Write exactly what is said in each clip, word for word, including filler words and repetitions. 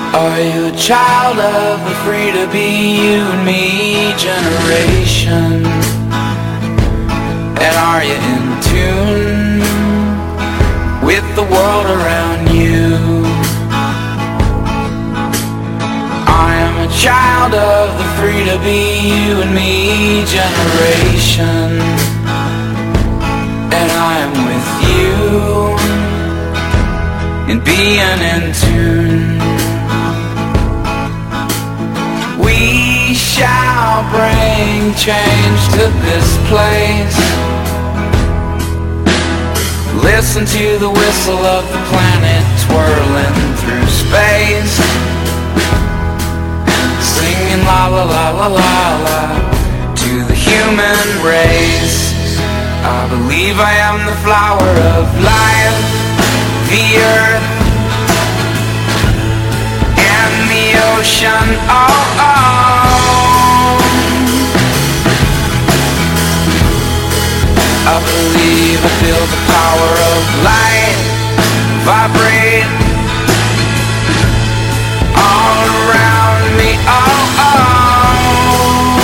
Are you a child of the free to be you and me generation? And are you in tune with the world around you? I am a child of the free to be you and me generation, and I am with you in being in tune. We shall bring change to this place. Listen to the whistle of the planet twirling through space, singing la la la la la la to the human race. I believe I am the flower of life, the earth and the ocean. Oh, oh. I believe I feel the power of light vibrate all around me. Oh, oh.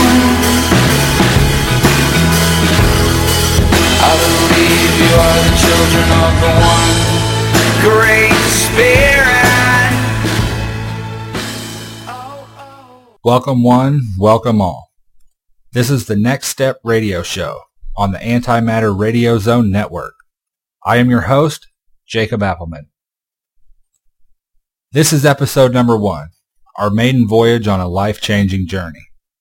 I believe you are the children of the one great spirit. Oh, oh. Welcome one, welcome all. This is the Next Step Radio Show on the Antimatter Radio Zone Network. I am your host, Jacob Appleman. This is episode number one, our maiden voyage on a life-changing journey.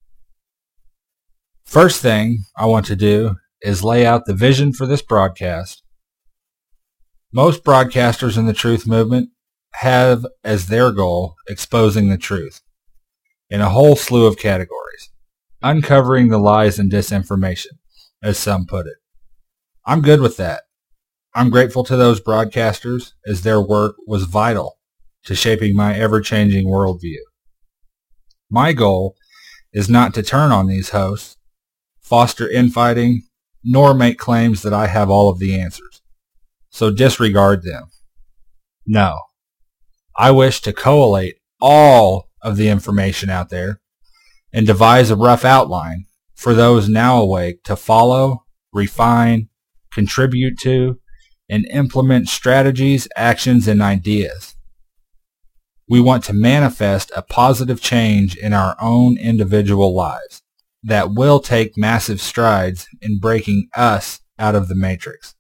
First thing I want to do is lay out the vision for this broadcast. Most broadcasters in the truth movement have as their goal exposing the truth in a whole slew of categories, uncovering the lies and disinformation, as some put it. I'm good with that. I'm grateful to those broadcasters as their work was vital to shaping my ever-changing worldview. My goal is not to turn on these hosts, foster infighting, nor make claims that I have all of the answers, so disregard them. No. I wish to collate all of the information out there and devise a rough outline for those now awake to follow, refine, contribute to, and implement strategies, actions, and ideas. We want to manifest a positive change in our own individual lives that will take massive strides in breaking us out of the matrix.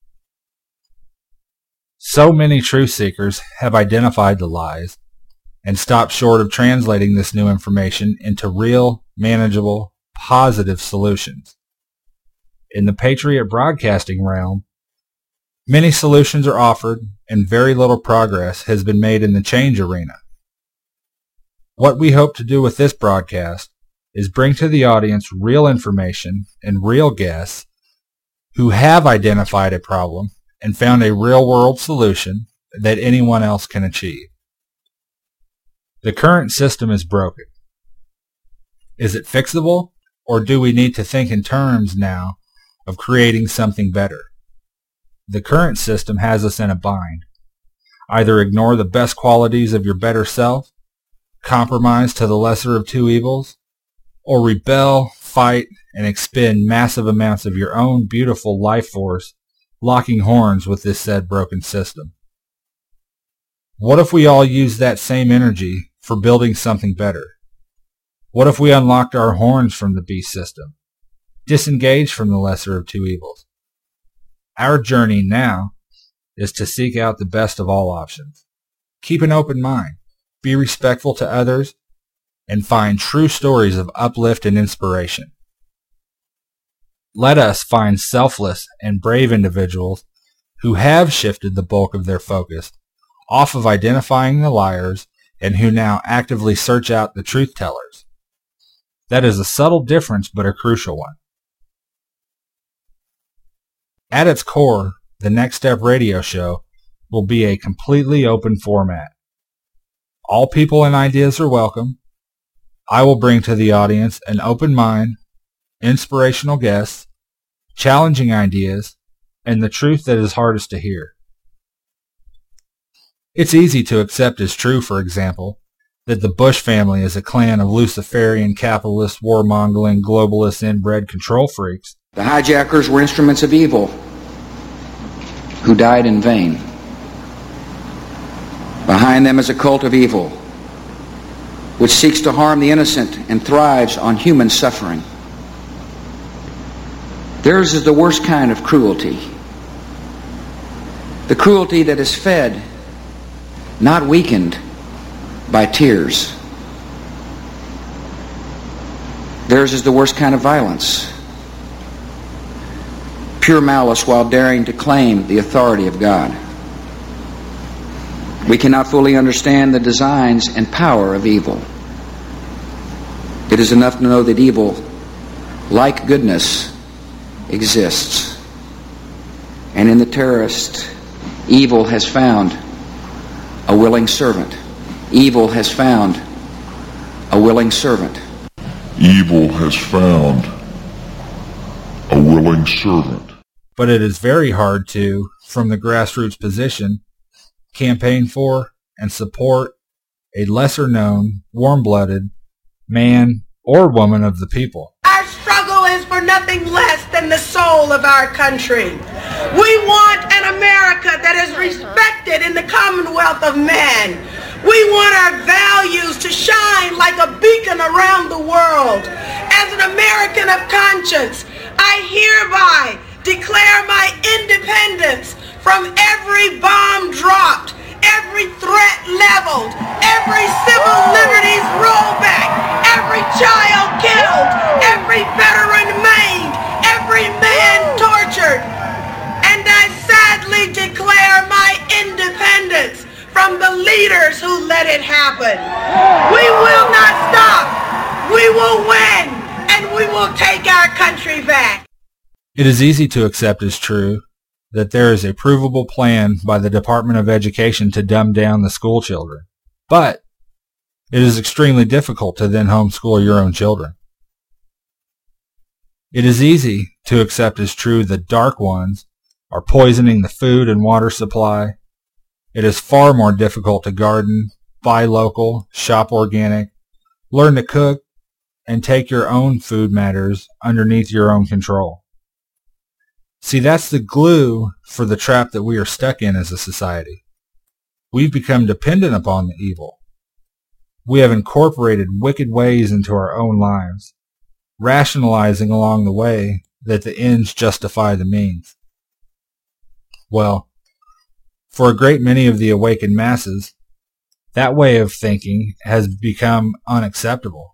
So many truth seekers have identified the lies and stopped short of translating this new information into real, manageable, positive solutions. In the Patriot broadcasting realm, many solutions are offered and very little progress has been made in the change arena. What we hope to do with this broadcast is bring to the audience real information and real guests who have identified a problem and found a real-world solution that anyone else can achieve. The current system is broken. Is it fixable, or do we need to think in terms now of creating something better? The current system has us in a bind. Either ignore the best qualities of your better self, compromise to the lesser of two evils, or rebel, fight, and expend massive amounts of your own beautiful life force locking horns with this said broken system. What if we all used that same energy for building something better? What if we unlocked our horns from the beast system, disengaged from the lesser of two evils? Our journey now is to seek out the best of all options. Keep an open mind, be respectful to others, and find true stories of uplift and inspiration. Let us find selfless and brave individuals who have shifted the bulk of their focus off of identifying the liars and who now actively search out the truth tellers. That is a subtle difference, but a crucial one. At its core, the Next Step Radio Show will be a completely open format. All people and ideas are welcome. I will bring to the audience an open mind, inspirational guests, challenging ideas, and the truth that is hardest to hear. It's easy to accept as true, for example, that the Bush family is a clan of Luciferian, capitalist, warmongering, globalist, inbred control freaks. The hijackers were instruments of evil who died in vain. Behind them is a cult of evil which seeks to harm the innocent and thrives on human suffering. Theirs is the worst kind of cruelty. The cruelty that is fed, not weakened, by tears. Theirs is the worst kind of violence. Pure malice while daring to claim the authority of God. We cannot fully understand the designs and power of evil. It is enough to know that evil, like goodness, exists. And in the terrorist, evil has found a willing servant. Evil has found a willing servant. Evil has found a willing servant. But it is very hard to, from the grassroots position, campaign for and support a lesser-known, warm-blooded man or woman of the people. Our struggle is for nothing less than the soul of our country. We want an America that is respected in the Commonwealth of Man. We want our values to shine like a beacon around the world. As an American of conscience, I hereby declare my independence from every bomb dropped, every threat leveled, every civil liberties rollback, every child killed, every veteran maimed, every man tortured. And I sadly declare my independence from the leaders who let it happen. We will not stop. We will win, and we will take our country back. It is easy to accept as true that there is a provable plan by the Department of Education to dumb down the school children. But it is extremely difficult to then homeschool your own children. It is easy to accept as true that dark ones are poisoning the food and water supply. It is far more difficult to garden, buy local, shop organic, learn to cook, and take your own food matters underneath your own control. See, that's the glue for the trap that we are stuck in as a society. We've become dependent upon the evil. We have incorporated wicked ways into our own lives, rationalizing along the way that the ends justify the means. Well, for a great many of the awakened masses, that way of thinking has become unacceptable.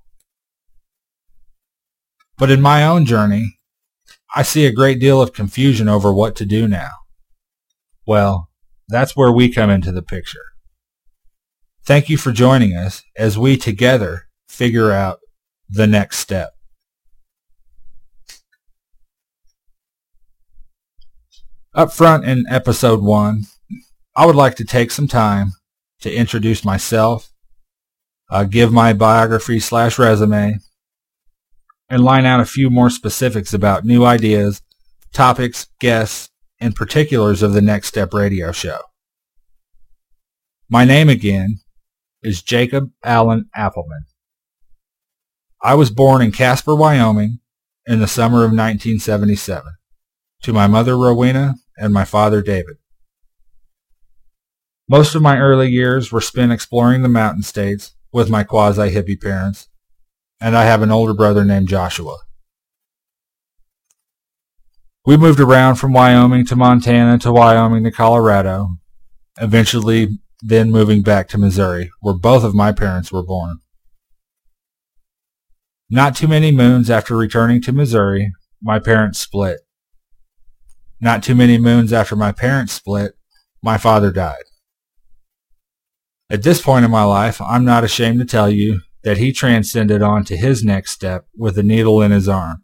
But in my own journey, I see a great deal of confusion over what to do now. Well, that's where we come into the picture. Thank you for joining us as we together figure out the next step. Up front in episode one, I would like to take some time to introduce myself, uh, give my biography slash resume, and line out a few more specifics about new ideas, topics, guests, and particulars of the Next Step radio show. My name again is Jacob Allen Appleman. I was born in Casper, Wyoming in the summer of nineteen seventy-seven to my mother Rowena and my father David. Most of my early years were spent exploring the mountain states with my quasi-hippie parents, and I have an older brother named Joshua. We moved around from Wyoming to Montana to Wyoming to Colorado, eventually then moving back to Missouri, where both of my parents were born. Not too many moons after returning to Missouri, my parents split. Not too many moons after my parents split, my father died. At this point in my life, I'm not ashamed to tell you that he transcended on to his next step with a needle in his arm.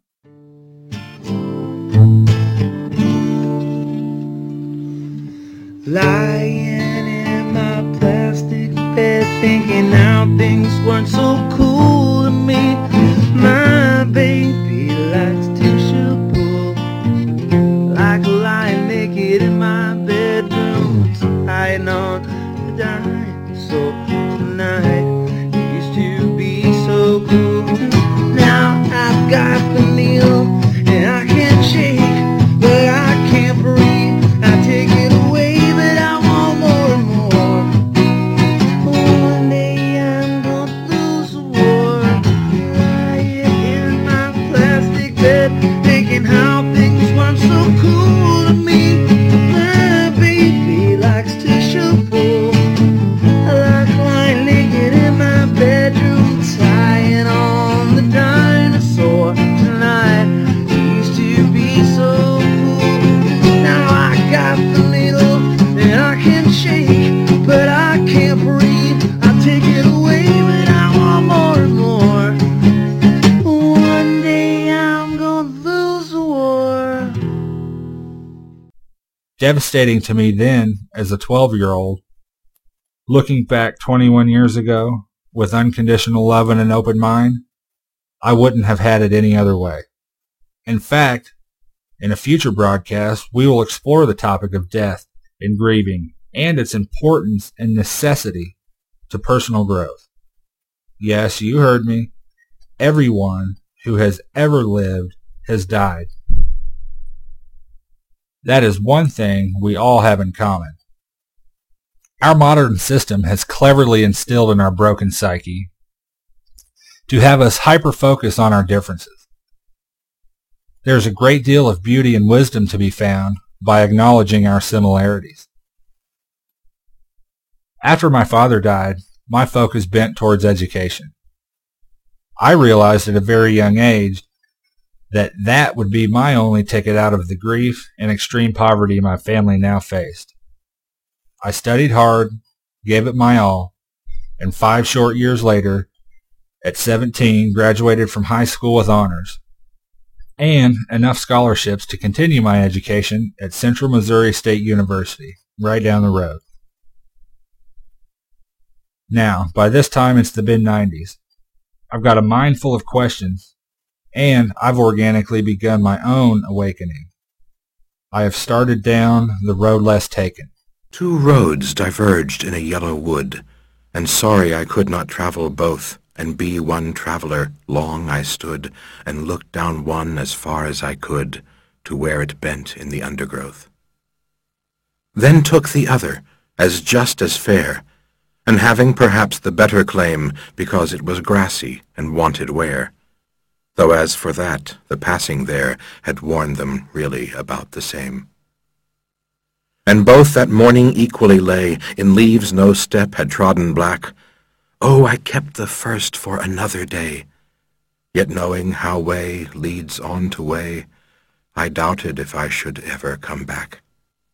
Lying in my plastic bed, thinking how things weren't so cool to me. My baby likes to shoot, like lying naked in my bedroom, hiding on the dime. So tonight, devastating to me then as a twelve-year-old. Looking back twenty-one years ago, with unconditional love and an open mind, I wouldn't have had it any other way. In fact, in a future broadcast, we will explore the topic of death and grieving and its importance and necessity to personal growth. Yes, you heard me. Everyone who has ever lived has died. That is one thing we all have in common. Our modern system has cleverly instilled in our broken psyche to have us hyper-focus on our differences. There is a great deal of beauty and wisdom to be found by acknowledging our similarities. After my father died, my focus bent towards education. I realized at a very young age that that would be my only ticket out of the grief and extreme poverty my family now faced. I studied hard, gave it my all, and five short years later, at seventeen, graduated from high school with honors, and enough scholarships to continue my education at Central Missouri State University, right down the road. Now, by this time it's the mid nineties. I've got a mind full of questions, and I've organically begun my own awakening. I have started down the road less taken. Two roads diverged in a yellow wood, and sorry I could not travel both, and be one traveller. Long I stood, and looked down one as far as I could, to where it bent in the undergrowth. Then took the other, as just as fair, and having perhaps the better claim, because it was grassy and wanted wear, though as for that, the passing there had worn them really about the same. And both that morning equally lay, in leaves no step had trodden black. Oh, I kept the first for another day, yet knowing how way leads on to way, I doubted if I should ever come back.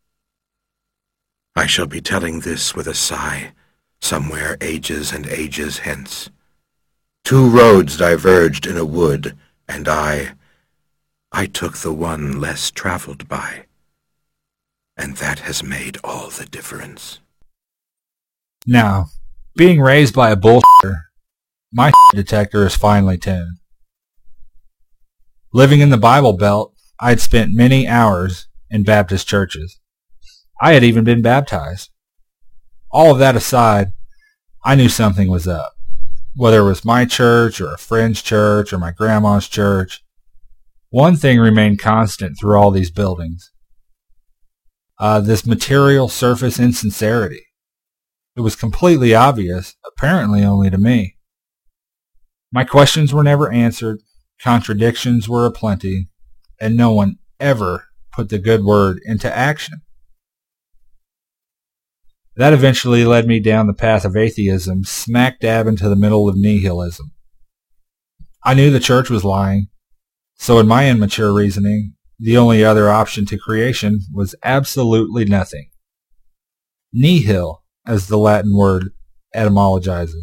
I shall be telling this with a sigh, somewhere ages and ages hence. Two roads diverged in a wood, and I, I took the one less traveled by. And that has made all the difference. Now, being raised by a bullshitter, my detector is finely tuned. Living in the Bible Belt, I had spent many hours in Baptist churches. I had even been baptized. All of that aside, I knew something was up. Whether it was my church or a friend's church or my grandma's church, one thing remained constant through all these buildings. Uh, this material surface insincerity. It was completely obvious, apparently only to me. My questions were never answered, contradictions were aplenty, and no one ever put the good word into action. That eventually led me down the path of atheism, smack dab into the middle of nihilism. I knew the church was lying, so in my immature reasoning, the only other option to creation was absolutely nothing. Nihil, as the Latin word etymologizes.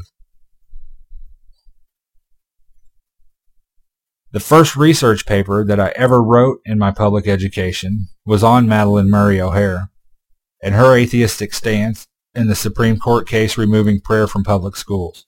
The first research paper that I ever wrote in my public education was on Madalyn Murray O'Hair and her atheistic stance in the Supreme Court case removing prayer from public schools.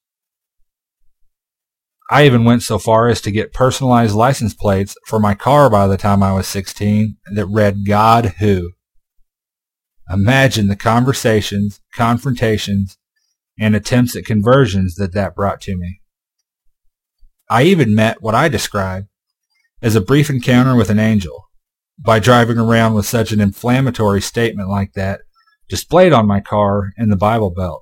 I even went so far as to get personalized license plates for my car by the time I was sixteen that read God Who. Imagine the conversations, confrontations, and attempts at conversions that that brought to me. I even met what I described as a brief encounter with an angel by driving around with such an inflammatory statement like that displayed on my car in the Bible Belt.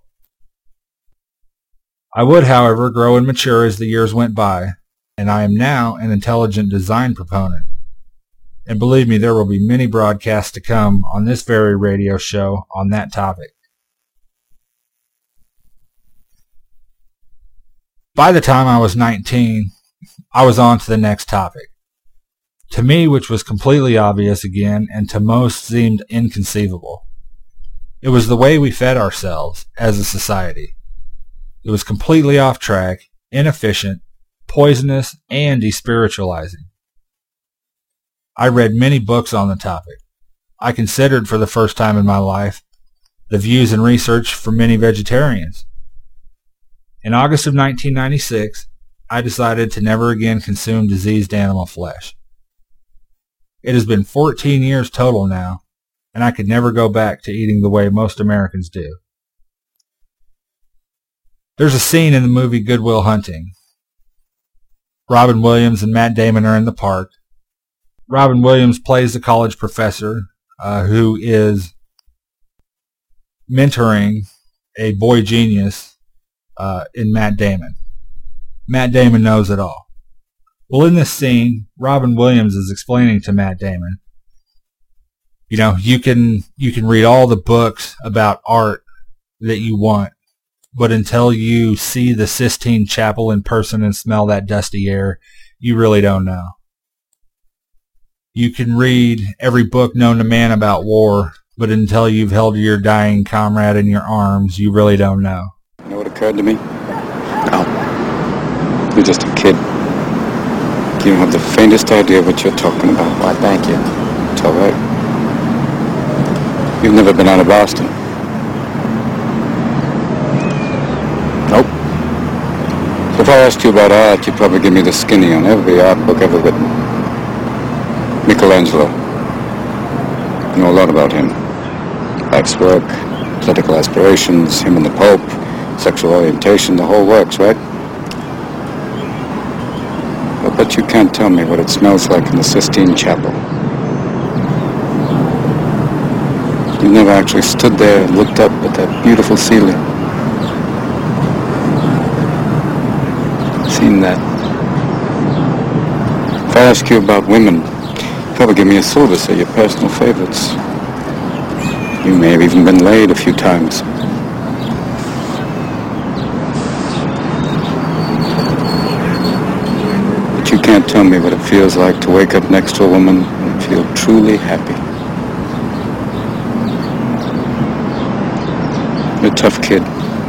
I would, however, grow and mature as the years went by, and I am now an intelligent design proponent. And believe me, there will be many broadcasts to come on this very radio show on that topic. By the time I was nineteen, I was on to the next topic. To me, which was completely obvious again, and to most seemed inconceivable. It was the way we fed ourselves as a society. It was completely off track, inefficient, poisonous, and despiritualizing. I read many books on the topic. I considered for the first time in my life the views and research from many vegetarians. In August of nineteen ninety-six, I decided to never again consume diseased animal flesh. It has been fourteen years total now, and I could never go back to eating the way most Americans do. There's a scene in the movie Good Will Hunting. Robin Williams and Matt Damon are in the park. Robin Williams plays the college professor uh, who is mentoring a boy genius uh, in Matt Damon. Matt Damon knows it all. Well, in this scene, Robin Williams is explaining to Matt Damon, you know, you can you can read all the books about art that you want, but until you see the Sistine Chapel in person and smell that dusty air, you really don't know. You can read every book known to man about war, but until you've held your dying comrade in your arms, you really don't know. You know what occurred to me? No. You're just a kid. You don't have the faintest idea what you're talking about. Why, thank you. It's all right. You've never been out of Boston. Nope. So if I asked you about art, you'd probably give me the skinny on every art book ever written. Michelangelo. You know a lot about him. Life's work, political aspirations, him and the Pope, sexual orientation, the whole works, right? I bet you can't tell me what it smells like in the Sistine Chapel. You never actually stood there and looked up at that beautiful ceiling. Seen that. If I ask you about women, you'd probably give me a silver, say your personal favorites. You may have even been laid a few times. But you can't tell me what it feels like to wake up next to a woman and feel truly happy. You're a tough kid.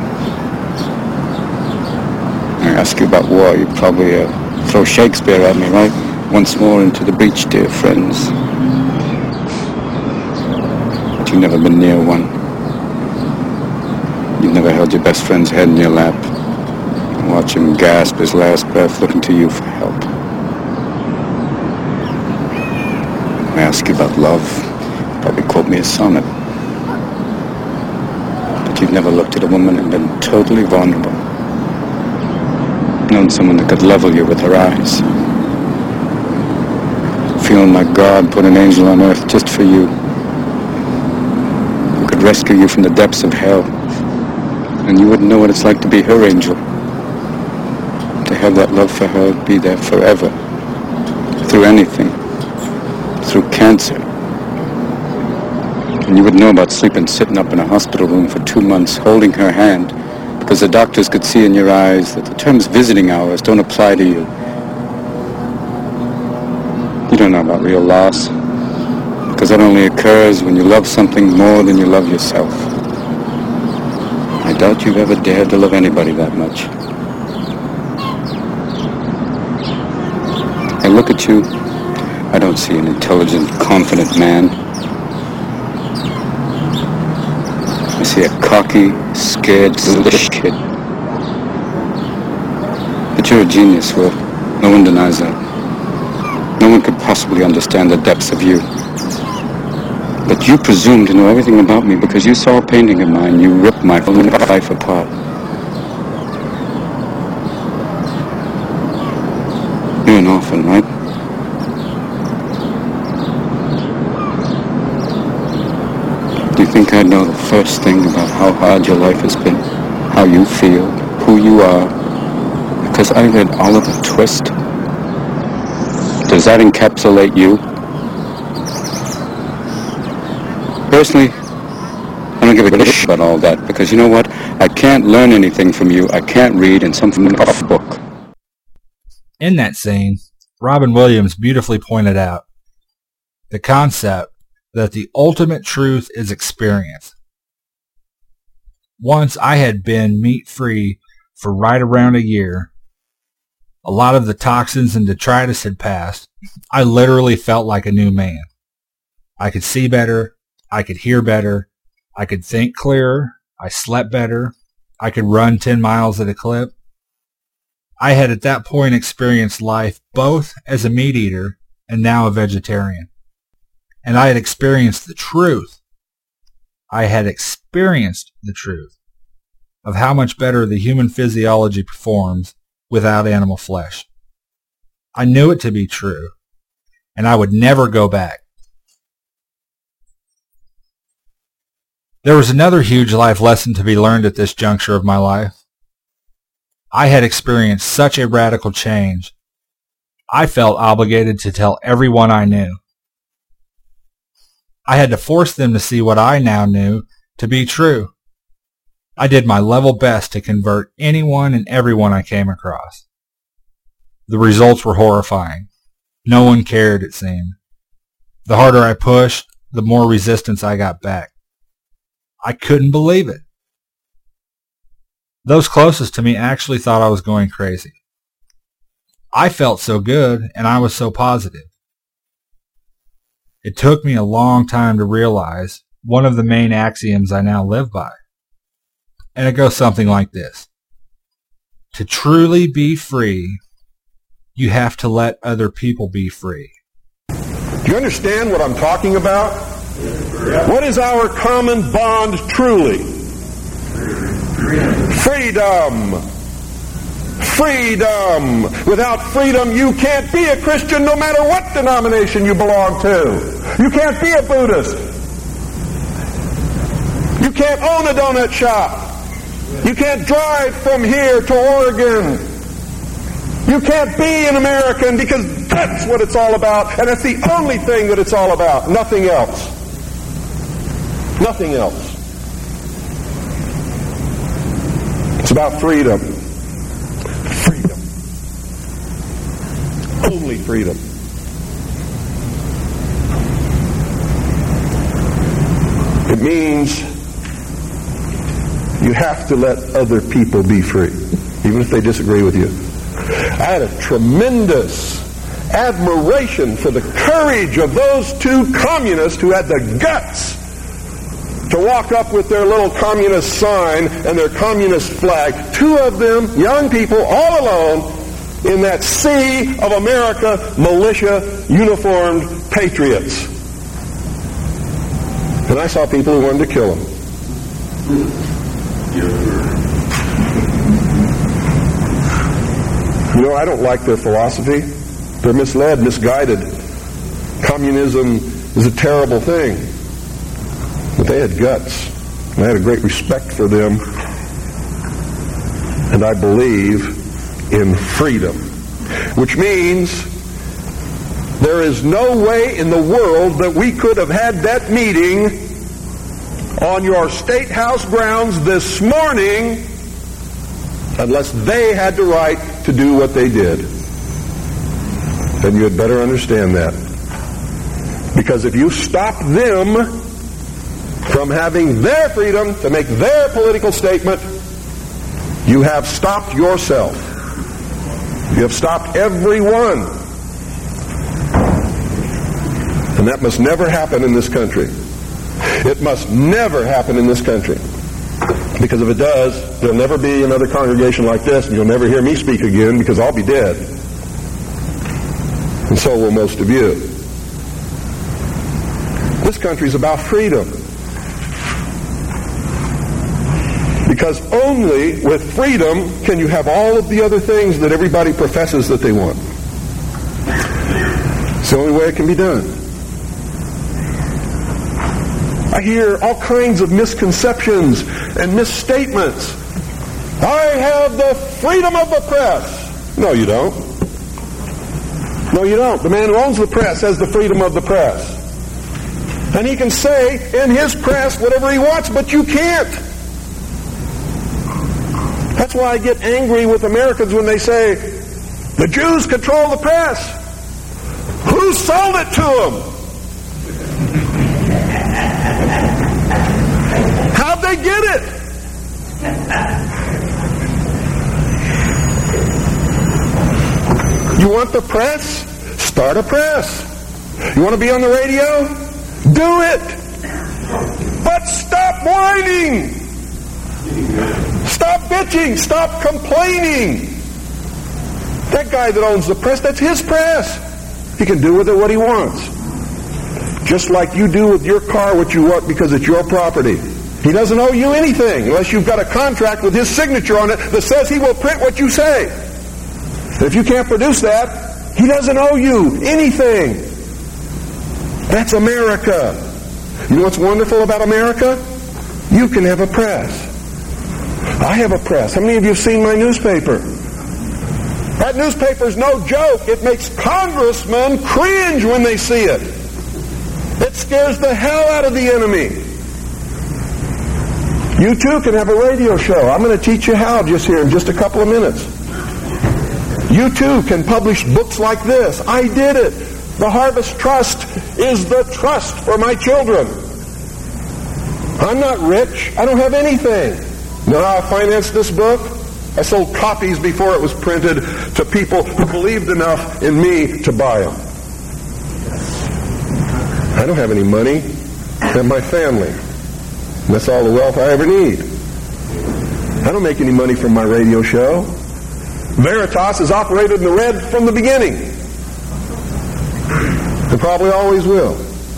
I ask you about war, you'd probably uh, throw Shakespeare at me, right? Once more into the breach, dear friends. But you've never been near one. You've never held your best friend's head in your lap and watch him gasp his last breath looking to you for help. I ask you about love, you'd probably quote me a sonnet. But you've never looked at a woman and been totally vulnerable. Known someone that could level you with her eyes. Feeling like God put an angel on earth just for you. Who could rescue you from the depths of hell. And you wouldn't know what it's like to be her angel. To have that love for her be there forever. Through anything. Through cancer. And you would know about sleeping sitting up in a hospital room for two months holding her hand because the doctors could see in your eyes that the terms visiting hours don't apply to you. You don't know about real loss because that only occurs when you love something more than you love yourself. I doubt you've ever dared to love anybody that much. I look at you, I don't see an intelligent, confident man. I see a cocky, scared, foolish kid. But you're a genius, Will. No one denies that. No one could possibly understand the depths of you. But you presume to know everything about me because you saw a painting of mine. You ripped my life apart. You're an orphan, right? Do you think I'd know the first thing about how hard your life has been? How you feel? Who you are? Because I read Oliver Twist? Does that encapsulate you? Personally, I don't give a shit about all that because you know what? I can't learn anything from you. I can't read in something off a book. In that scene, Robin Williams beautifully pointed out the concept that the ultimate truth is experience. Once I had been meat-free for right around a year. A lot of the toxins and detritus had passed. I literally felt like a new man. I could see better. I could hear better. I could think clearer. I slept better. I could run ten miles at a clip. I had at that point experienced life both as a meat eater and now a vegetarian. And I had experienced the truth. I had experienced the truth of how much better the human physiology performs without animal flesh. I knew it to be true, and I would never go back. There was another huge life lesson to be learned at this juncture of my life. I had experienced such a radical change, I felt obligated to tell everyone I knew. I had to force them to see what I now knew to be true. I did my level best to convert anyone and everyone I came across. The results were horrifying. No one cared, it seemed. The harder I pushed, the more resistance I got back. I couldn't believe it. Those closest to me actually thought I was going crazy. I felt so good, and I was so positive. It took me a long time to realize one of the main axioms I now live by. And it goes something like this. To truly be free, you have to let other people be free. Do you understand what I'm talking about? What is our common bond truly? Freedom. Freedom. Without freedom, you can't be a Christian no matter what denomination you belong to. You can't be a Buddhist. You can't own a donut shop. You can't drive from here to Oregon. You can't be an American because that's what it's all about, and that's the only thing that it's all about. Nothing else. Nothing else. It's about freedom. Freedom. Only freedom. It means you have to let other people be free, even if they disagree with you. I had a tremendous admiration for the courage of those two communists who had the guts to walk up with their little communist sign and their communist flag. Two of them, young people, all alone, in that sea of America, militia, uniformed patriots. And I saw people who wanted to kill them. You know, I don't like their philosophy. They're misled, misguided. Communism is a terrible thing. But they had guts. And I had a great respect for them. And I believe in freedom. Which means there is no way in the world that we could have had that meeting on your State House grounds this morning unless they had the right to do what they did. Then you had better understand that. Because if you stop them from having their freedom to make their political statement, you have stopped yourself. You have stopped everyone. And that must never happen in this country. It must never happen in this country. Because if it does, there'll never be another congregation like this, and you'll never hear me speak again because I'll be dead. And so will most of you. This country's about freedom. Because only with freedom can you have all of the other things that everybody professes that they want. It's the only way it can be done. I hear all kinds of misconceptions and misstatements. I have the freedom of the press. No, you don't. No, you don't. The man who owns the press has the freedom of the press. And he can say in his press whatever he wants, but you can't. That's why I get angry with Americans when they say, the Jews control the press. Who sold it to them? How'd they get it? You want the press? Start a press. You want to be on the radio? Do it. But stop whining. Stop bitching. Stop complaining. That guy that owns the press, that's his press. He can do with it what he wants. Just like you do with your car what you want because it's your property. He doesn't owe you anything unless you've got a contract with his signature on it that says he will print what you say. If you can't produce that, he doesn't owe you anything. That's America. You know what's wonderful about America? You can have a press. I have a press. How many of you have seen my newspaper? That newspaper's no joke. It makes congressmen cringe when they see it. It scares the hell out of the enemy. You too can have a radio show. I'm going to teach you how just here in just a couple of minutes. You too can publish books like this. I did it. The Harvest Trust is the trust for my children. I'm not rich. I don't have anything. You know how I financed this book? I sold copies before it was printed to people who believed enough in me to buy them. I don't have any money. I have my family. And that's all the wealth I ever need. I don't make any money from my radio show. Veritas has operated in the red from the beginning. And probably always will.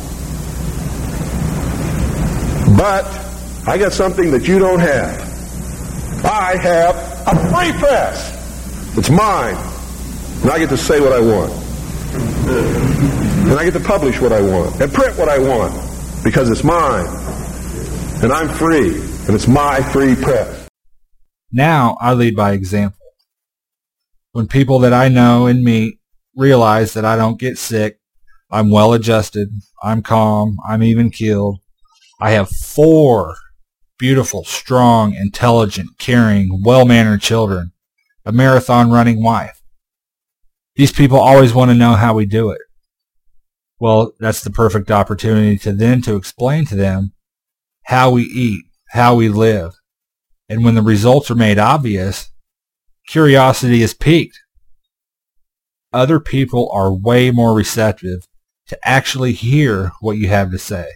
But I got something that you don't have. I have a free press. It's mine. And I get to say what I want. And I get to publish what I want. And print what I want. Because it's mine. And I'm free. And it's my free press. Now I lead by example. When people that I know and meet realize that I don't get sick, I'm well adjusted, I'm calm, I'm even keeled. I have four beautiful, strong, intelligent, caring, well-mannered children, a marathon running wife. These people always want to know how we do it. Well, that's the perfect opportunity to then to explain to them how we eat, how we live. And when the results are made obvious, curiosity is piqued. Other people are way more receptive to actually hear what you have to say.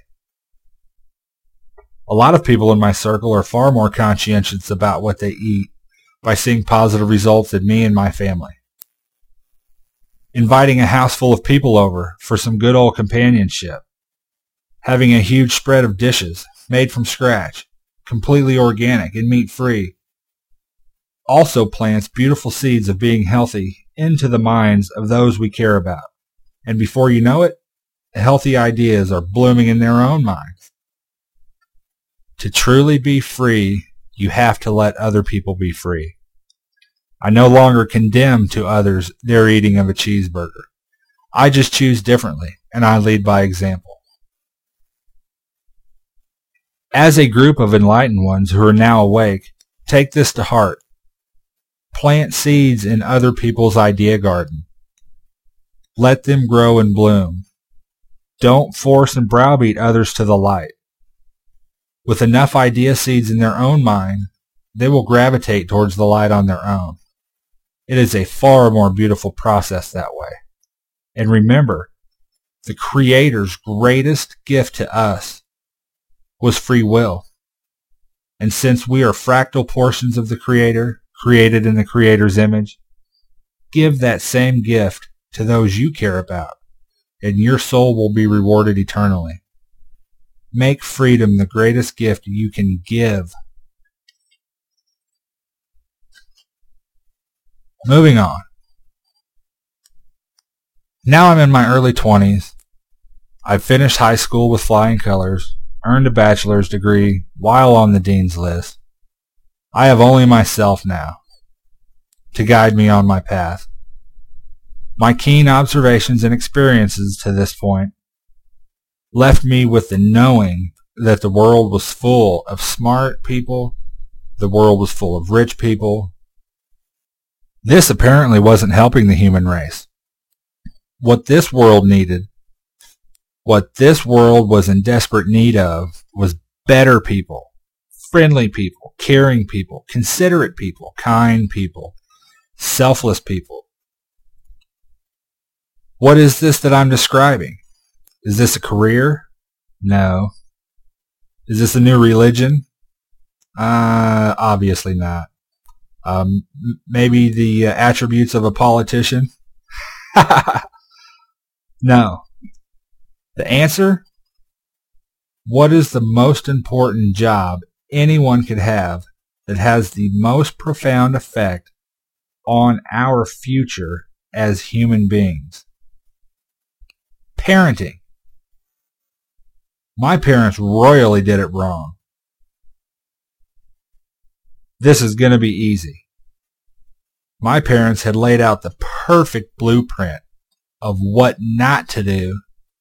A lot of people in my circle are far more conscientious about what they eat by seeing positive results in me and my family. Inviting a house full of people over for some good old companionship. Having a huge spread of dishes made from scratch, completely organic and meat-free, also plants beautiful seeds of being healthy into the minds of those we care about. And before you know it, healthy ideas are blooming in their own minds. To truly be free, you have to let other people be free. I no longer condemn to others their eating of a cheeseburger. I just choose differently, and I lead by example. As a group of enlightened ones who are now awake, take this to heart. Plant seeds in other people's idea garden. Let them grow and bloom. Don't force and browbeat others to the light. With enough idea seeds in their own mind, they will gravitate towards the light on their own. It is a far more beautiful process that way. And remember, the Creator's greatest gift to us was free will. And since we are fractal portions of the Creator, created in the Creator's image, give that same gift to those you care about, and your soul will be rewarded eternally. Make freedom the greatest gift you can give. Moving on. Now I'm in my early twenties. I've finished high school with flying colors, earned a bachelor's degree while on the dean's list. I have only myself now to guide me on my path. My keen observations and experiences to this point left me with the knowing that the world was full of smart people, the world was full of rich people. This apparently wasn't helping the human race. What this world needed, what this world was in desperate need of, was better people, friendly people, caring people, considerate people, kind people, selfless people. What is this that I'm describing? Is this a career? No. Is this a new religion? Uh, obviously not. Um, maybe the uh, attributes of a politician? No. The answer? What is the most important job anyone could have that has the most profound effect on our future as human beings? Parenting. My parents royally did it wrong. This is going to be easy. My parents had laid out the perfect blueprint of what not to do,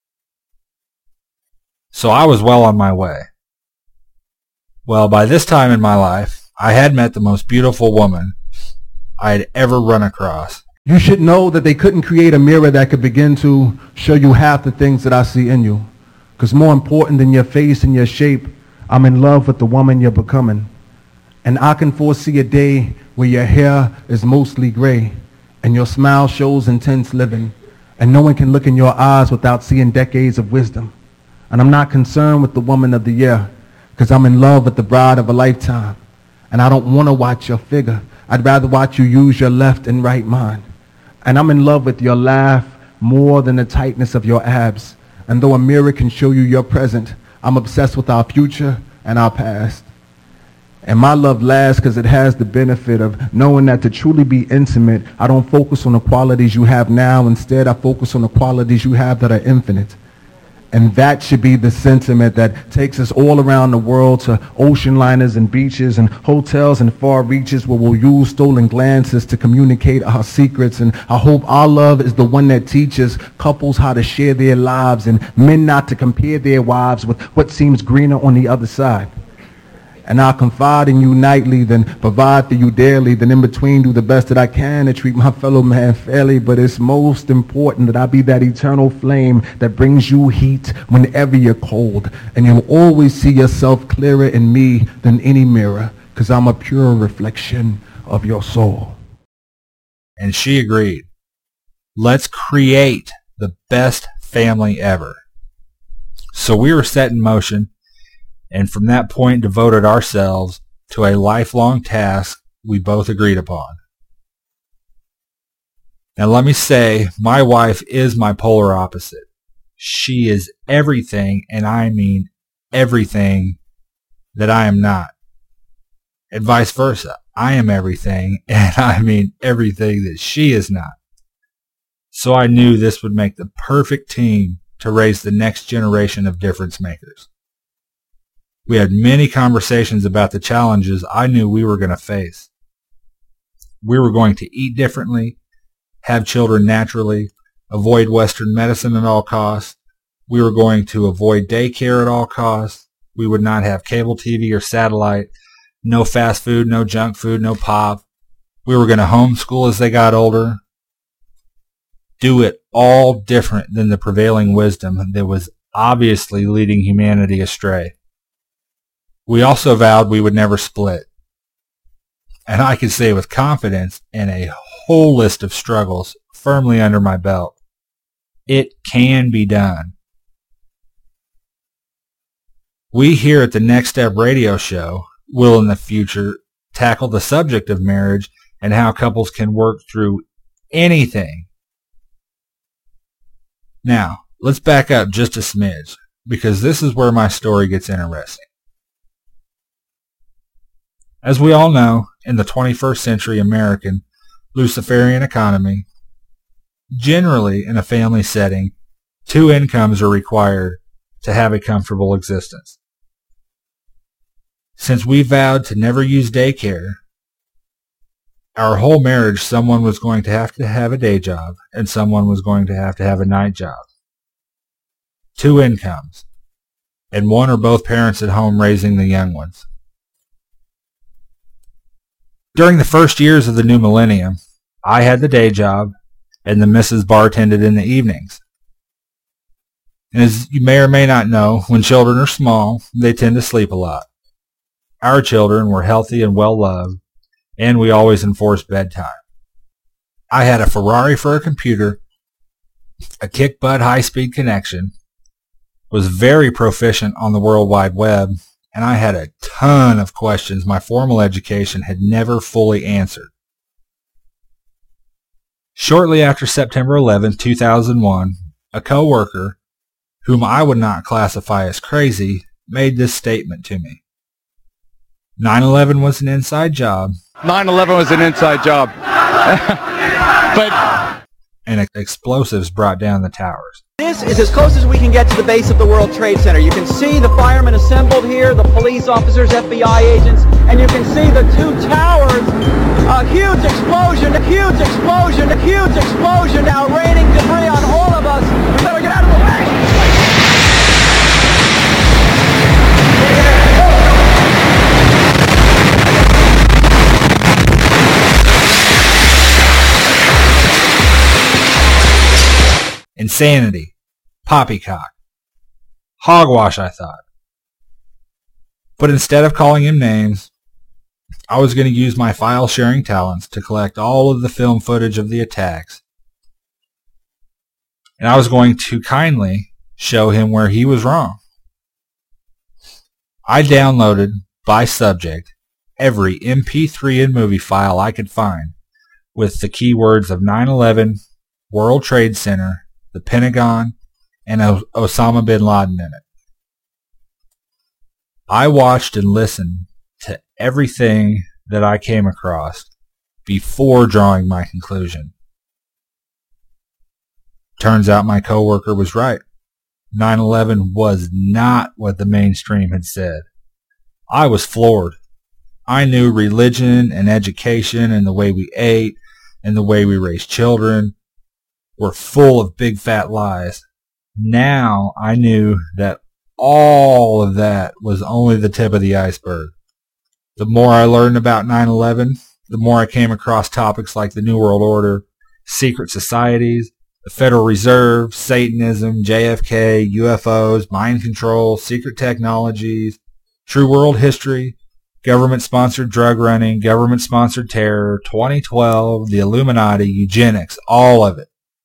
so I was well on my way. Well, by this time in my life, I had met the most beautiful woman I had ever run across. You should know that they couldn't create a mirror that could begin to show you half the things that I see in you. Because more important than your face and your shape, I'm in love with the woman you're becoming. And I can foresee a day where your hair is mostly gray and your smile shows intense living, and no one can look in your eyes without seeing decades of wisdom. And I'm not concerned with the woman of the year, because I'm in love with the bride of a lifetime. And I don't want to watch your figure. I'd rather watch you use your left and right mind. And I'm in love with your laugh more than the tightness of your abs. And though a mirror can show you your present, I'm obsessed with our future and our past. And my love lasts because it has the benefit of knowing that to truly be intimate, I don't focus on the qualities you have now. Instead, I focus on the qualities you have that are infinite. And that should be the sentiment that takes us all around the world to ocean liners and beaches and hotels and far reaches where we'll use stolen glances to communicate our secrets. And I hope our love is the one that teaches couples how to share their lives and men not to compare their wives with what seems greener on the other side. And I'll confide in you nightly, then provide for you daily, then in between do the best that I can to treat my fellow man fairly. But it's most important that I be that eternal flame that brings you heat whenever you're cold. And you'll always see yourself clearer in me than any mirror, because I'm a pure reflection of your soul. And she agreed. Let's create the best family ever. So we were set in motion, and from that point devoted ourselves to a lifelong task we both agreed upon. Now let me say, my wife is my polar opposite. She is everything, and I mean everything, that I am not. And vice versa. I am everything, and I mean everything that she is not. So I knew this would make the perfect team to raise the next generation of difference makers. We had many conversations about the challenges I knew we were going to face. We were going to eat differently, have children naturally, avoid Western medicine at all costs. We were going to avoid daycare at all costs. We would not have cable T V or satellite, no fast food, no junk food, no pop. We were going to homeschool as they got older. Do it all different than the prevailing wisdom that was obviously leading humanity astray. We also vowed we would never split. And I can say with confidence and a whole list of struggles firmly under my belt, it can be done. We here at the Next Step Radio Show will in the future tackle the subject of marriage and how couples can work through anything. Now, let's back up just a smidge, because this is where my story gets interesting. As we all know, in the twenty-first century American Luciferian economy, generally in a family setting, two incomes are required to have a comfortable existence. Since we vowed to never use daycare, our whole marriage, someone was going to have to have a day job and someone was going to have to have a night job. Two incomes, and one or both parents at home raising the young ones. During the first years of the new millennium, I had the day job and the missus bartended in the evenings. And as you may or may not know, when children are small, they tend to sleep a lot. Our children were healthy and well loved, and we always enforced bedtime. I had a Ferrari for a computer, a kick-butt high-speed connection, was very proficient on the World Wide Web, and I had a ton of questions my formal education had never fully answered. Shortly after September eleventh, two thousand one, a coworker, whom I would not classify as crazy, made this statement to me. nine eleven was an inside job. nine eleven was an inside job. but and explosives brought down the towers. This is as close as we can get to the base of the World Trade Center. You can see the firemen assembled here, the police officers, F B I agents, and you can see the two towers. A huge explosion, a huge explosion, a huge explosion now raining debris on all of us. We better get out of the way. Insanity. Poppycock. Hogwash, I thought. But instead of calling him names, I was going to use my file-sharing talents to collect all of the film footage of the attacks. And I was going to kindly show him where he was wrong. I downloaded, by subject, every M P three and movie file I could find with the keywords of nine eleven, World Trade Center, the Pentagon, and Osama bin Laden in it. I watched and listened to everything that I came across before drawing my conclusion. Turns out my coworker was right. nine eleven was not what the mainstream had said. I was floored. I knew religion and education and the way we ate and the way we raised children were full of big fat lies. Now I knew that all of that was only the tip of the iceberg. The more I learned about nine eleven, the more I came across topics like the New World Order, secret societies, the Federal Reserve, Satanism, J F K, U F Os, mind control, secret technologies, true world history, government-sponsored drug running, government-sponsored terror, twenty twelve, the Illuminati, eugenics, all of it.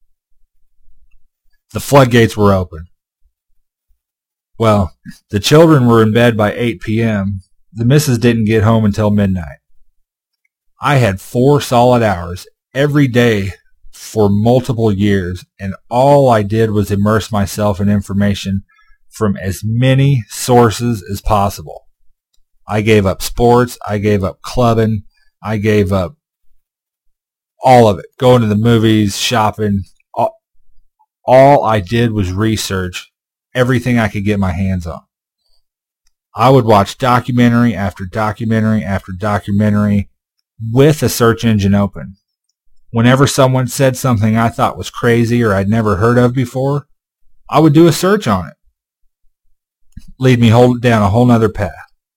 The floodgates were open. Well, the children were in bed by eight p.m., the missus didn't get home until midnight. I had four solid hours every day for multiple years, and all I did was immerse myself in information from as many sources as possible. I gave up sports, I gave up clubbing, I gave up all of it, going to the movies, shopping. All, all I did was research everything I could get my hands on. I would watch documentary after documentary after documentary with a search engine open. Whenever someone said something I thought was crazy or I'd never heard of before, I would do a search on it. Lead me down a whole nother path.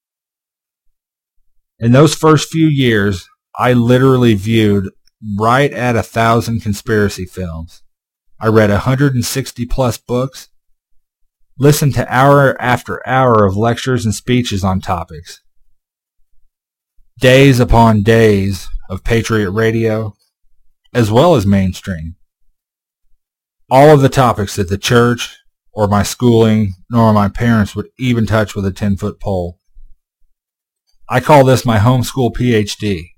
In those first few years, I literally viewed right at a thousand conspiracy films. I read one hundred sixty plus books, listened to hour after hour of lectures and speeches on topics, days upon days of Patriot Radio, as well as mainstream. All of the topics that the church or my schooling nor my parents would even touch with a ten-foot pole. I call this my homeschool P H D.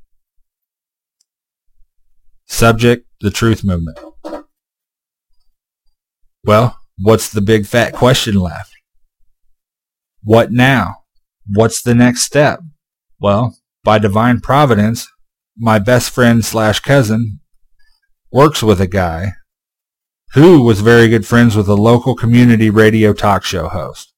Subject, the truth movement. Well, what's the big fat question left? What now? What's the next step? Well, by divine providence, my best friend slash cousin works with a guy who was very good friends with a local community radio talk show host.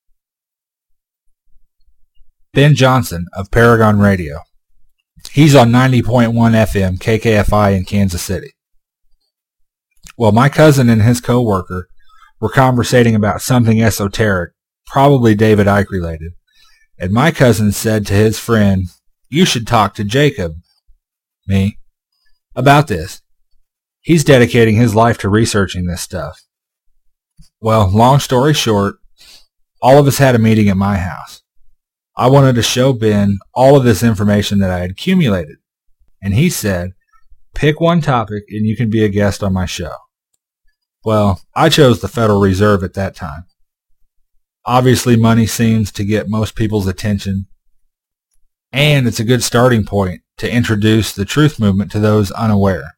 Ben Johnson of Paragon Radio. He's on ninety point one F M K K F I in Kansas City. Well, my cousin and his coworker were conversating about something esoteric, probably David Icke related, and my cousin said to his friend, "You should talk to Jacob," me, about this. He's dedicating his life to researching this stuff. Well, long story short, all of us had a meeting at my house. I wanted to show Ben all of this information that I had accumulated, and he said, "Pick one topic and you can be a guest on my show." Well, I chose the Federal Reserve at that time. Obviously, money seems to get most people's attention, and it's a good starting point to introduce the truth movement to those unaware.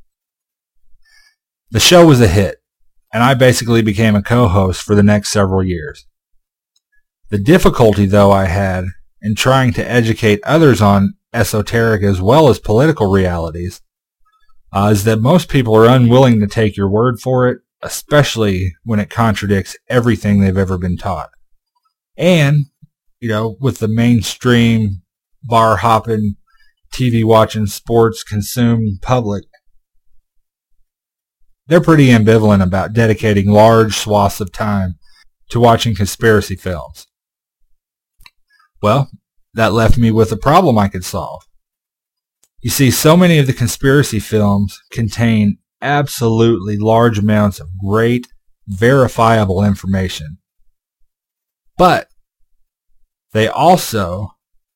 The show was a hit, and I basically became a co-host for the next several years. The difficulty, though, I had in trying to educate others on esoteric as well as political realities uh, is that most people are unwilling to take your word for it, especially when it contradicts everything they've ever been taught. And, you know, with the mainstream bar hopping, T V watching, sports consumed public, they're pretty ambivalent about dedicating large swaths of time to watching conspiracy films. Well, that left me with a problem I could solve. You see, so many of the conspiracy films contain absolutely large amounts of great, verifiable information. But they also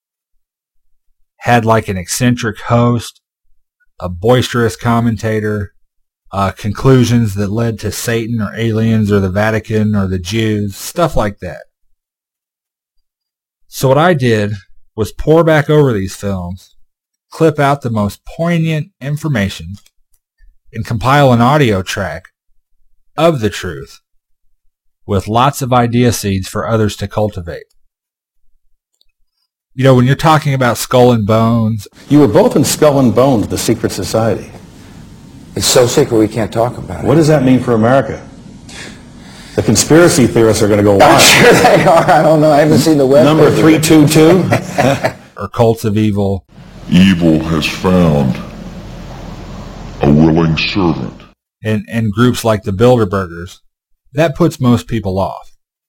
had like an eccentric host, a boisterous commentator, uh, conclusions that led to Satan or aliens or the Vatican or the Jews, stuff like that. So what I did was pour back over these films, clip out the most poignant information, and compile an audio track of the truth with lots of idea seeds for others to cultivate. You know, when you're talking about Skull and Bones... You were both in Skull and Bones, the secret society. It's so secret we can't talk about it. What does that mean for America? The conspiracy theorists are going to go wild. I'm sure they are. I don't know. I haven't seen the web. Number three two two. Or Cults of Evil. Evil has found a willing servant. And, and groups like the Bilderbergers. That puts most people off.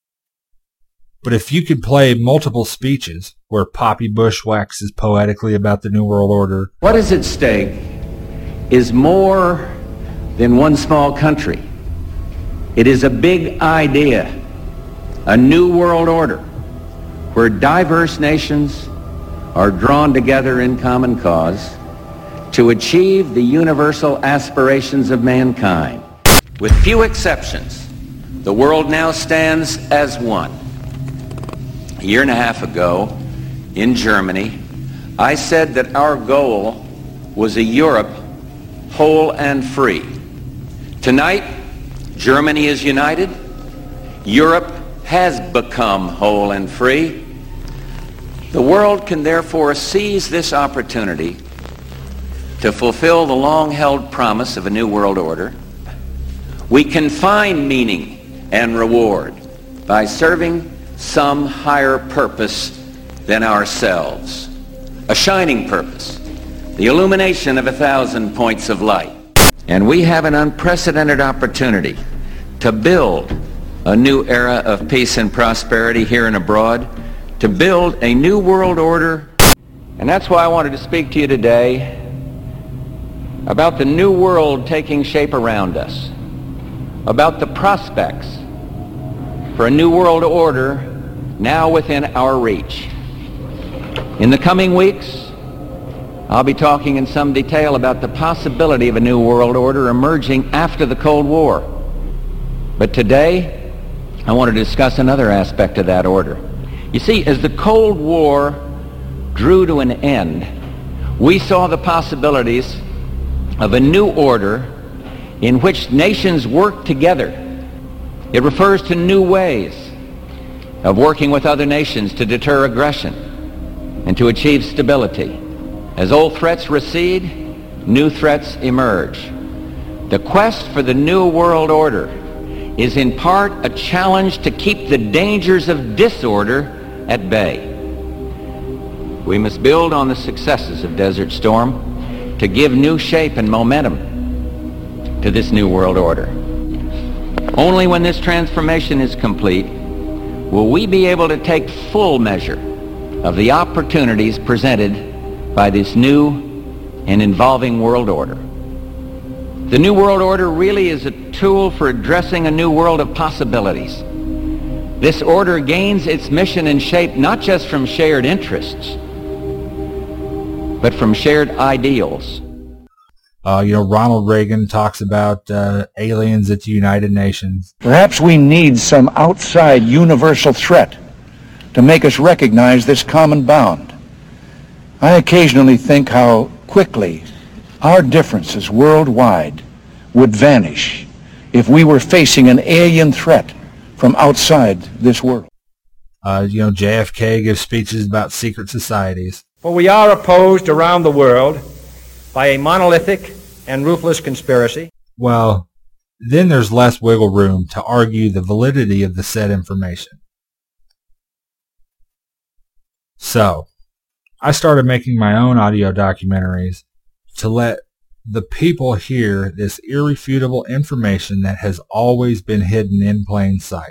But if you could play multiple speeches where Poppy Bush waxes poetically about the New World Order. What is at stake is more than one small country. It is a big idea, a new world order, where diverse nations are drawn together in common cause to achieve the universal aspirations of mankind. With few exceptions, the world now stands as one. A year and a half ago, in Germany, I said that our goal was a Europe whole and free. Tonight, Germany is united. Europe has become whole and free. The world can therefore seize this opportunity to fulfill the long-held promise of a new world order. We can find meaning and reward by serving some higher purpose than ourselves. A shining purpose, the illumination of a thousand points of light. And we have an unprecedented opportunity to build a new era of peace and prosperity here and abroad, to build a new world order. And that's why I wanted to speak to you today about the new world taking shape around us, about the prospects for a new world order now within our reach. In the coming weeks, I'll be talking in some detail about the possibility of a new world order emerging after the Cold War. But today, I want to discuss another aspect of that order. You see, as the Cold War drew to an end, we saw the possibilities of a new order in which nations work together. It refers to new ways of working with other nations to deter aggression and to achieve stability. As old threats recede, new threats emerge. The quest for the new world order is in part a challenge to keep the dangers of disorder at bay. We must build on the successes of Desert Storm to give new shape and momentum to this new world order. Only when this transformation is complete will we be able to take full measure of the opportunities presented by this new and evolving world order. The New World Order really is a tool for addressing a new world of possibilities. This order gains its mission and shape not just from shared interests, but from shared ideals. Uh, you know, Ronald Reagan talks about uh, aliens at the United Nations. Perhaps we need some outside universal threat to make us recognize this common bound. I occasionally think how quickly our differences worldwide would vanish if we were facing an alien threat from outside this world. Uh, you know, J F K gives speeches about secret societies. For we are opposed around the world by a monolithic and ruthless conspiracy. Well, then there's less wiggle room to argue the validity of the said information. So, I started making my own audio documentaries to let the people hear this irrefutable information that has always been hidden in plain sight.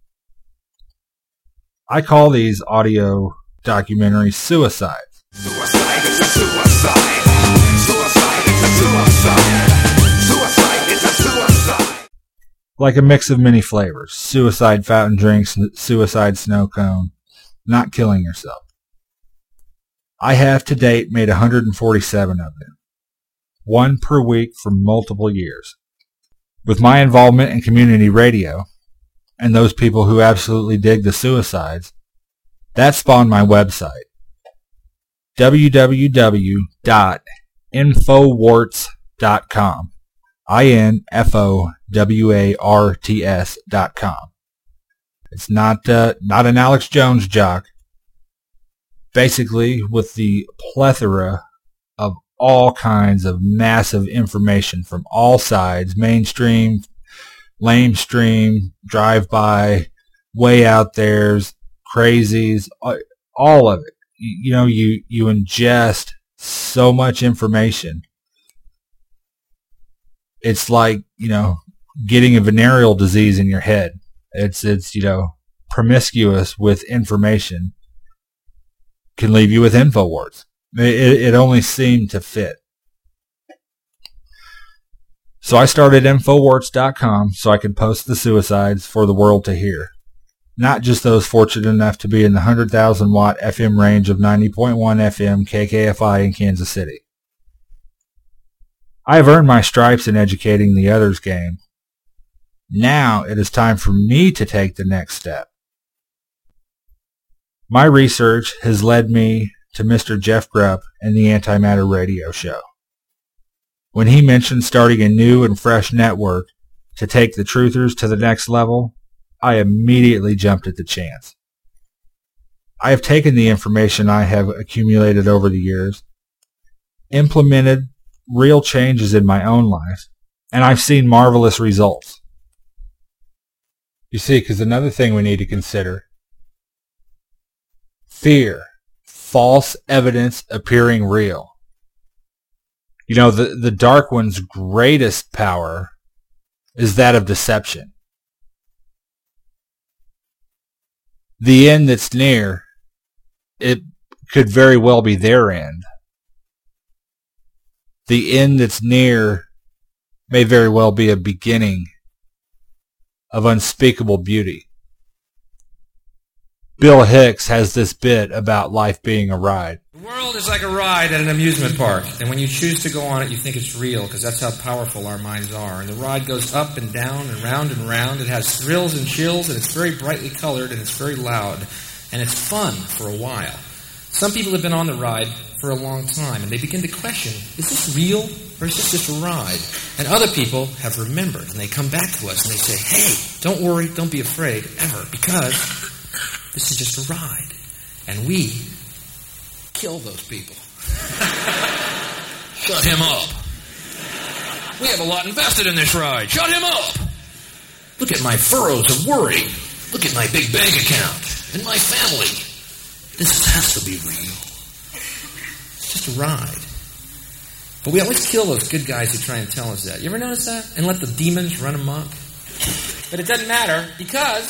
I call these audio documentaries suicides. Suicide is a suicide. Suicide is a suicide. Suicide is a suicide. Like a mix of many flavors. Suicide fountain drinks, suicide snow cone. Not killing yourself. I have to date made one hundred forty-seven of them. One per week for multiple years. With my involvement in community radio, and those people who absolutely dig the suicides, that spawned my website, w w w dot infowarts dot com. I N F O W A R T S dot com. It's not, uh, not an Alex Jones jock. Basically, with the plethora of all kinds of massive information from all sides, mainstream, lamestream, drive-by, way out there's, crazies, all of it. You know, you, you ingest so much information. It's like, you know, getting a venereal disease in your head. It's, it's, you know, promiscuous with information. Can leave you with InfoWars. It, it only seemed to fit. So I started Infowarts dot com so I could post the suicides for the world to hear. Not just those fortunate enough to be in the one hundred thousand watt F M range of ninety point one F M K K F I in Kansas City. I have earned my stripes in educating the others game. Now it is time for me to take the next step. My research has led me to Mister Jeff Grupp and the Antimatter Radio Show. When he mentioned starting a new and fresh network to take the truthers to the next level, I immediately jumped at the chance. I have taken the information I have accumulated over the years, implemented real changes in my own life, and I've seen marvelous results. You see, because another thing we need to consider, fear, false evidence appearing real. You know, the, the Dark One's greatest power is that of deception. The end that's near, it could very well be their end. The end that's near may very well be a beginning of unspeakable beauty. Bill Hicks has this bit about life being a ride. The world is like a ride at an amusement park, and when you choose to go on it, you think it's real, because that's how powerful our minds are. And the ride goes up and down and round and round. It has thrills and chills, and it's very brightly colored, and it's very loud, and it's fun for a while. Some people have been on the ride for a long time, and they begin to question, is this real, or is this just a ride? And other people have remembered, and they come back to us, and they say, hey, don't worry, don't be afraid, ever, because this is just a ride. And we kill those people. Shut him up. We have a lot invested in this ride. Shut him up. Look at my furrows of worry. Look at my big bank account and my family. This has to be real. It's just a ride. But we always kill those good guys who try and tell us that. You ever notice that? And let the demons run amok? But it doesn't matter because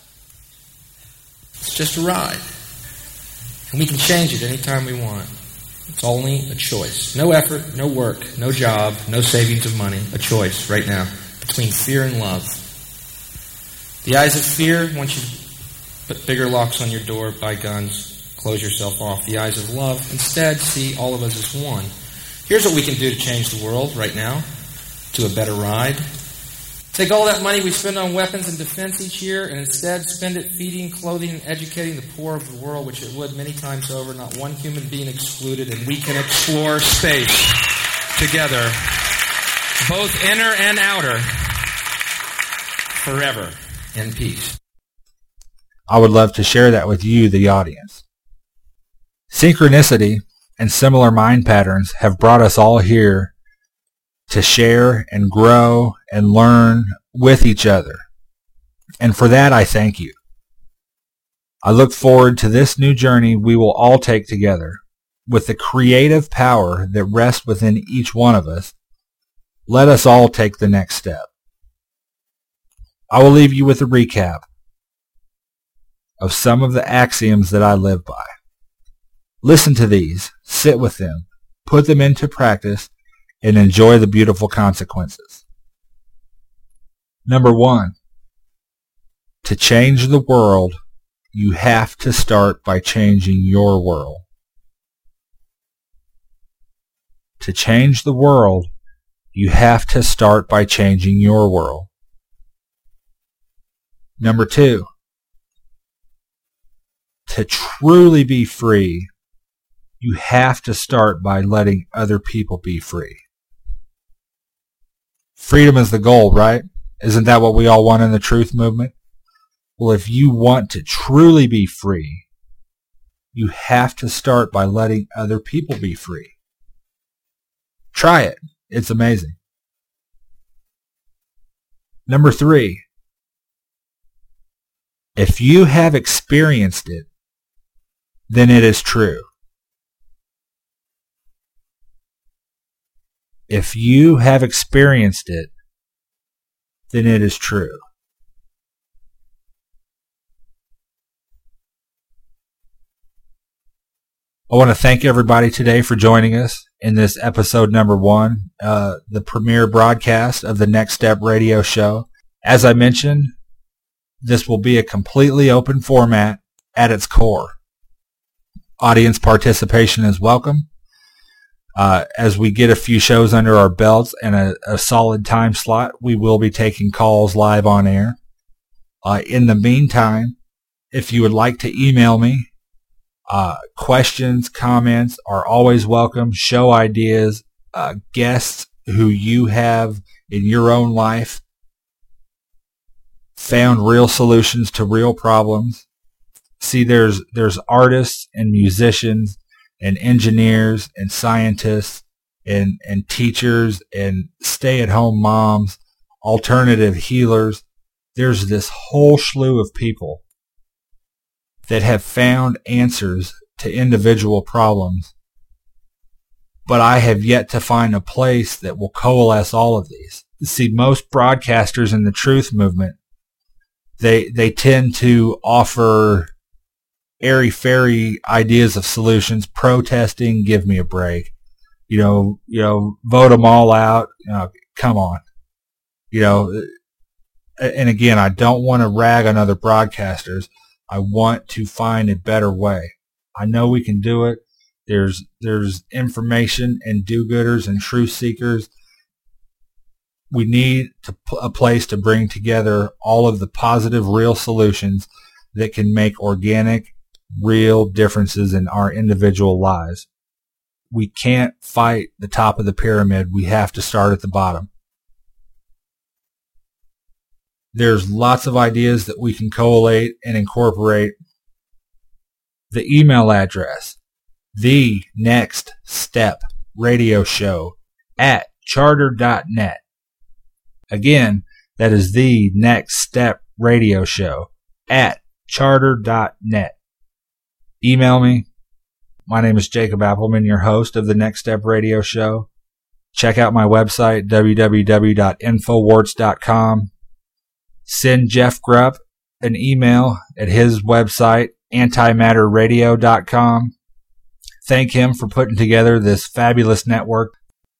it's just a ride. And we can change it anytime we want. It's only a choice. No effort, no work, no job, no savings of money. A choice right now between fear and love. The eyes of fear want you to put bigger locks on your door, buy guns, close yourself off. The eyes of love instead see all of us as one. Here's what we can do to change the world right now to a better ride. Take all that money we spend on weapons and defense each year and instead spend it feeding, clothing, and educating the poor of the world, which it would many times over, not one human being excluded, and we can explore space together, both inner and outer, forever in peace. I would love to share that with you, the audience. Synchronicity and similar mind patterns have brought us all here to share and grow and learn with each other. And for that, I thank you. I look forward to this new journey we will all take together. With the creative power that rests within each one of us, let us all take the next step. I will leave you with a recap of some of the axioms that I live by. Listen to these, sit with them, put them into practice, and enjoy the beautiful consequences. Number one, to change the world, you have to start by changing your world. To change the world, you have to start by changing your world. Number two, to truly be free, you have to start by letting other people be free. Freedom is the goal, right? Isn't that what we all want in the truth movement? Well, if you want to truly be free, you have to start by letting other people be free. Try it. It's amazing. Number three, if you have experienced it, then it is true. If you have experienced it, then it is true. I want to thank everybody today for joining us in this episode number one, uh, the premiere broadcast of the Next Step Radio Show. As I mentioned, this will be a completely open format at its core. Audience participation is welcome. Uh, as we get a few shows under our belts and a, a solid time slot, we will be taking calls live on air. Uh, in the meantime, if you would like to email me, uh, questions, comments are always welcome. Show ideas, uh, guests who you have in your own life found real solutions to real problems. See, there's there's artists and musicians and engineers and scientists and, and teachers and stay-at-home moms, alternative healers. There's this whole slew of people that have found answers to individual problems, but I have yet to find a place that will coalesce all of these. See, most broadcasters in the truth movement, they they tend to offer airy-fairy ideas of solutions, protesting, give me a break. You know, you know, vote them all out. You know, come on. You know, and again, I don't want to rag on other broadcasters. I want to find a better way. I know we can do it. There's there's information and do-gooders and truth seekers. We need to, a place to bring together all of the positive, real solutions that can make organic, real differences in our individual lives. We can't fight the top of the pyramid. We have to start at the bottom. There's lots of ideas that we can collate and incorporate. The email address, the next step radio show at charter dot net. Again, that is the next step radio show at charter dot net. Email me. My name is Jacob Appelman, your host of the Next Step Radio Show. Check out my website, w w w dot infowarts dot com. Send Jeff Grupp an email at his website, antimatter radio dot com. Thank him for putting together this fabulous network.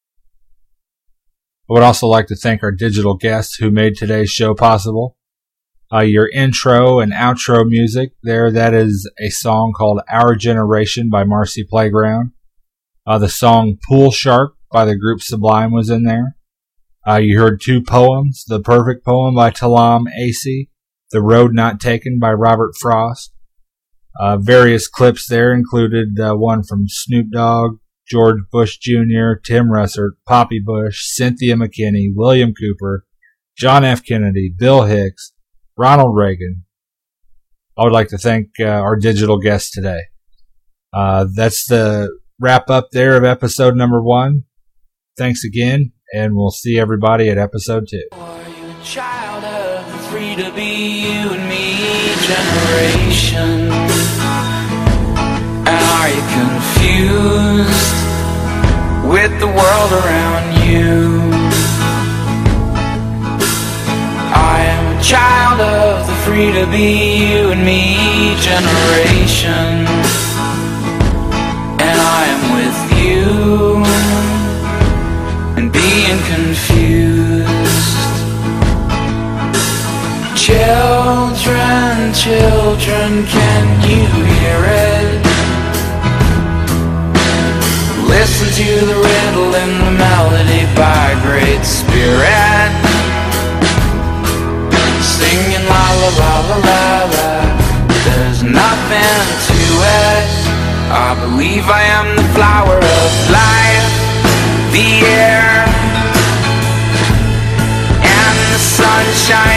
I would also like to thank our digital guests who made today's show possible. Uh, your intro and outro music there, that is a song called Our Generation by Marcy Playground. Uh, the song Pool Shark by the group Sublime was in there. Uh, you heard two poems, The Perfect Poem by Talam Acey, The Road Not Taken by Robert Frost. Uh, various clips there included uh, one from Snoop Dogg, George Bush Junior, Tim Russert, Poppy Bush, Cynthia McKinney, William Cooper, John F. Kennedy, Bill Hicks, Ronald Reagan. I would like to thank uh, our digital guests today. Uh, that's the wrap up there of episode number one. Thanks again, and we'll see everybody at episode two. Are you a child of the free to be you and me generation? And are you confused with the world around you? I am a child of the free to be you and me generation, and I am with you and being confused. Children, children, can you hear it? Listen to the riddle and the melody by Great Spirit, singing la la la la la la. There's nothing to it. I believe I am the flower of life, the air, and the sunshine